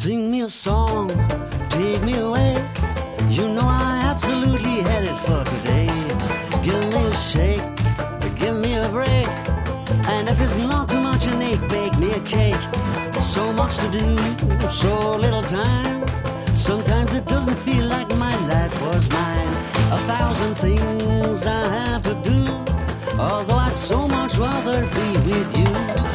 Sing me a song, take me away. You know I absolutely had it for today. Give me a shake, give me a break. And if it's not too much an ache, bake me a cake. So much to do, so little time. Sometimes it doesn't feel like my life was mine. 1,000 things I have to do, although I'd so much rather be with you.